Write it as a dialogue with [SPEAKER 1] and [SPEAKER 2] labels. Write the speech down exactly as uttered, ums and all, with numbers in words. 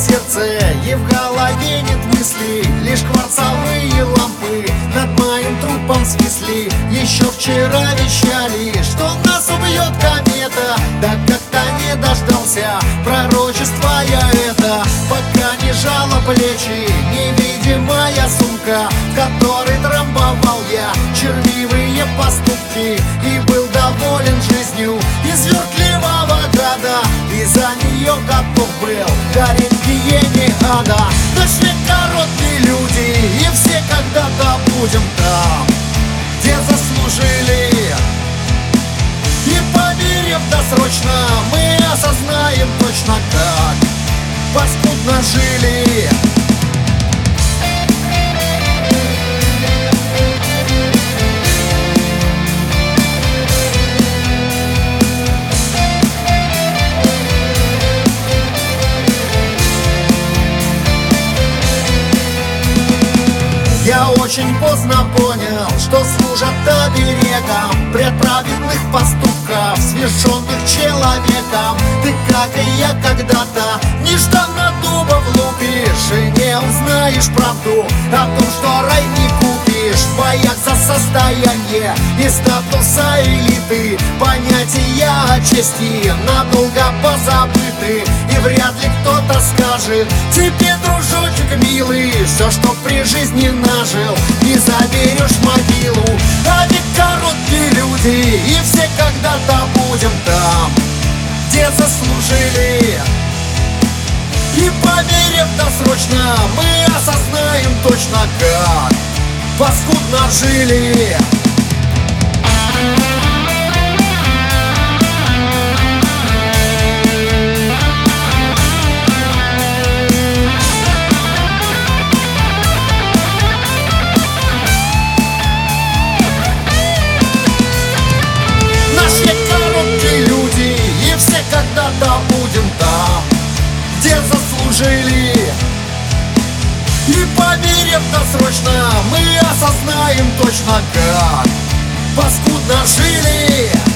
[SPEAKER 1] сердце, и в голове нет мыслей, лишь кварцевые лампы над моим трупом свисли. Еще вчера вещали, что нас убьет комета, да как-то не дождался пророчества я это. Пока не жало плечи невидимая сумка, в которой трамбовал я червивые поступки и был доволен жизнью из вертливого града, и за нее готов был гореть в гиене ада. Наш век короткие люди, и все когда-то будем там, где заслужили. И померев досрочно, мы осознаем точно, как паскудно жили. Я очень поздно понял, что служат оберегом предправедных поступков, совершенных человеком. Ты, как и я когда-то, нежданно дуба влупишь и не узнаешь правду о том, что рай не купишь в боях за состояние и статуса элиты. Понятия о чести надолго позабыты, и вряд ли кто-то скажет тебе, дружочек милый, все, что при жизни нажил, не заберешь в могилу. А ведь короткие люди, и все когда-то будем там, где заслужили. И померев досрочно, мы осознаем точно, как паскудно жили. Когда-то будем там, где заслужили. И померев досрочно, мы осознаем точно, как паскудно жили.